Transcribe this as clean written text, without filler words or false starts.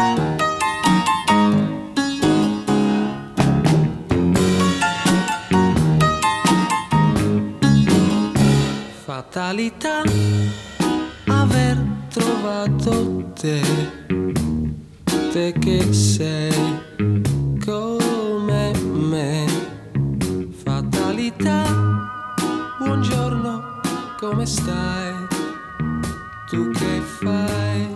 Fatalità aver trovato te, te che sei come me. Fatalità, buongiorno, come stai? Tu che fai?